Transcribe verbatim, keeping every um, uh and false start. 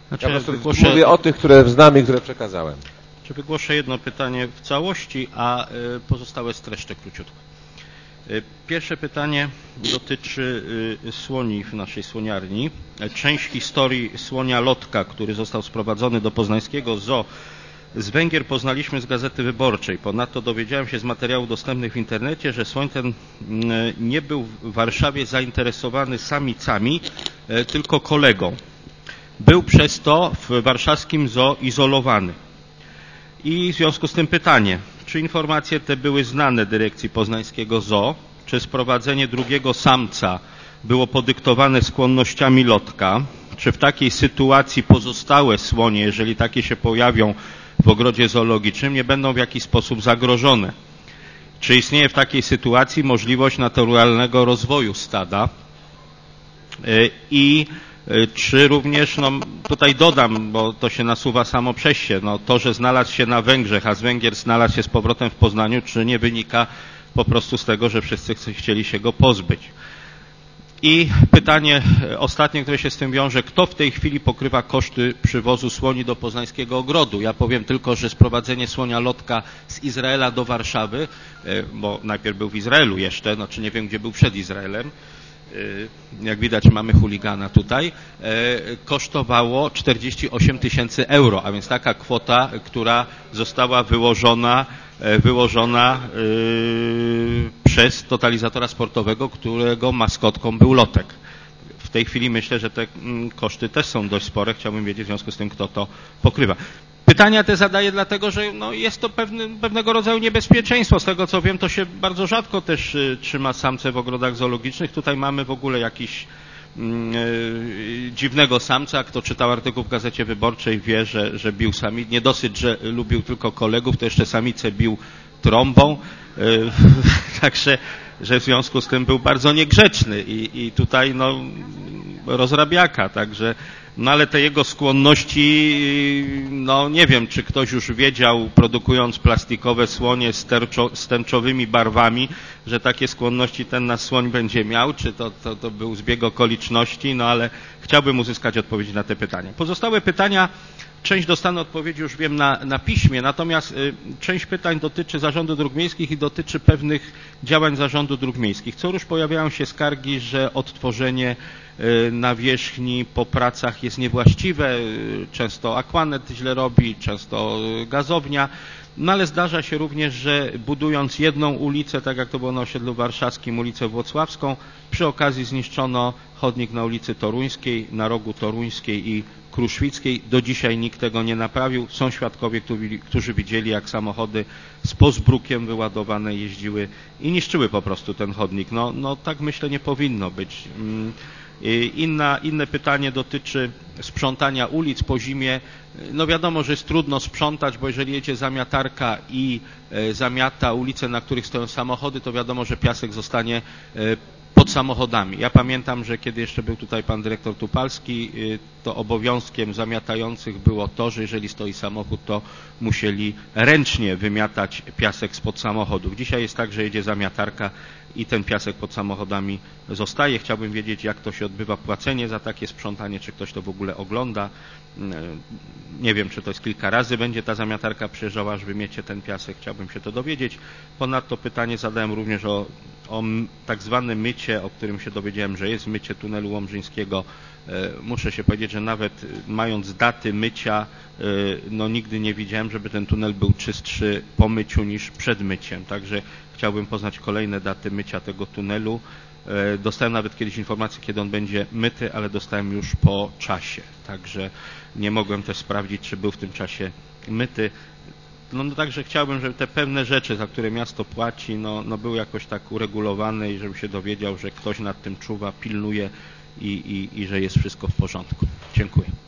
Znaczy, ja po prostu wygłoszę... mówię o tych, które znam i które przekazałem. Czy wygłoszę jedno pytanie w całości, a pozostałe streszczę króciutko. Pierwsze pytanie dotyczy słoni w naszej słoniarni. Część historii słonia Lotka, który został sprowadzony do poznańskiego zoo z Węgier, poznaliśmy z Gazety Wyborczej. Ponadto dowiedziałem się z materiałów dostępnych w internecie, że słoń ten nie był w Warszawie zainteresowany samicami, tylko kolegą. Był przez to w warszawskim zoo izolowany. I w związku z tym pytanie, czy informacje te były znane dyrekcji poznańskiego zoo? Czy sprowadzenie drugiego samca było podyktowane skłonnościami Lotka? Czy w takiej sytuacji pozostałe słonie, jeżeli takie się pojawią w ogrodzie zoologicznym, nie będą w jakiś sposób zagrożone? Czy istnieje w takiej sytuacji możliwość naturalnego rozwoju stada? I czy również, no tutaj dodam, bo to się nasuwa samo przez się, no to, że znalazł się na Węgrzech, a z Węgier znalazł się z powrotem w Poznaniu, czy nie wynika po prostu z tego, że wszyscy chcieli się go pozbyć? I pytanie ostatnie, które się z tym wiąże, kto w tej chwili pokrywa koszty przywozu słoni do poznańskiego ogrodu? Ja powiem tylko, że sprowadzenie słonia Lotka z Izraela do Warszawy, bo najpierw był w Izraelu jeszcze, znaczy nie wiem, gdzie był przed Izraelem, jak widać mamy chuligana tutaj, kosztowało czterdzieści osiem tysięcy euro, a więc taka kwota, która została wyłożona, wyłożona przez totalizatora sportowego, którego maskotką był Lotek. W tej chwili myślę, że te koszty też są dość spore. Chciałbym wiedzieć w związku z tym, kto to pokrywa. Pytania te zadaję dlatego, że no jest to pewny, pewnego rodzaju niebezpieczeństwo. Z tego co wiem, to się bardzo rzadko też y, trzyma samce w ogrodach zoologicznych. Tutaj mamy w ogóle jakiś y, y, dziwnego samca. Kto czytał artykuł w Gazecie Wyborczej, wie, że, że bił samic. Nie dosyć, że lubił tylko kolegów, to jeszcze samicę bił trąbą. Y, także, że w związku z tym był bardzo niegrzeczny i, i tutaj no rozrabiaka. Także no ale te jego skłonności, no nie wiem, czy ktoś już wiedział, produkując plastikowe słonie z, terczo, z tęczowymi barwami, że takie skłonności ten nasz słoń będzie miał, czy to, to, to był zbieg okoliczności, no ale chciałbym uzyskać odpowiedzi na te pytania. Pozostałe pytania, część dostanę odpowiedzi, już wiem, na, na piśmie, natomiast y, część pytań dotyczy Zarządu Dróg Miejskich i dotyczy pewnych działań Zarządu Dróg Miejskich. Co rusz pojawiają się skargi, że odtworzenie y, nawierzchni po pracach jest niewłaściwe, y, często Aquanet źle robi, często y, gazownia, no ale zdarza się również, że budując jedną ulicę, tak jak to było na osiedlu warszawskim, ulicę Włocławską, przy okazji zniszczono chodnik na ulicy Toruńskiej, na rogu Toruńskiej i Kruszwickiej. Do dzisiaj nikt tego nie naprawił. Są świadkowie, którzy widzieli, jak samochody z pozbrukiem wyładowane jeździły i niszczyły po prostu ten chodnik. No, no tak myślę nie powinno być. Inna, inne pytanie dotyczy sprzątania ulic po zimie. No wiadomo, że jest trudno sprzątać, bo jeżeli jedzie zamiatarka i zamiata ulice, na których stoją samochody, to wiadomo, że piasek zostanie pod samochodami. Ja pamiętam, że kiedy jeszcze był tutaj pan dyrektor Tupalski, to obowiązkiem zamiatających było to, że jeżeli stoi samochód, to musieli ręcznie wymiatać piasek spod samochodów. Dzisiaj jest tak, że jedzie zamiatarka i ten piasek pod samochodami zostaje. Chciałbym wiedzieć, jak to się odbywa płacenie za takie sprzątanie, czy ktoś to w ogóle ogląda. Nie wiem, czy to jest kilka razy będzie ta zamiatarka przyjeżdżała, aż wymiecie ten piasek. Chciałbym się to dowiedzieć. Ponadto pytanie zadałem również o, o tak zwane mycie, o którym się dowiedziałem, że jest mycie tunelu łomżyńskiego. Muszę się powiedzieć, że nawet mając daty mycia, no nigdy nie widziałem, żeby ten tunel był czystszy po myciu niż przed myciem. Także chciałbym poznać kolejne daty mycia tego tunelu. Dostałem nawet kiedyś informację, kiedy on będzie myty, ale dostałem już po czasie. Także nie mogłem też sprawdzić, czy był w tym czasie myty. No, no także chciałbym, żeby te pewne rzeczy, za które miasto płaci, no, no były jakoś tak uregulowane i żebym się dowiedział, że ktoś nad tym czuwa, pilnuje i, i, i że jest wszystko w porządku. Dziękuję.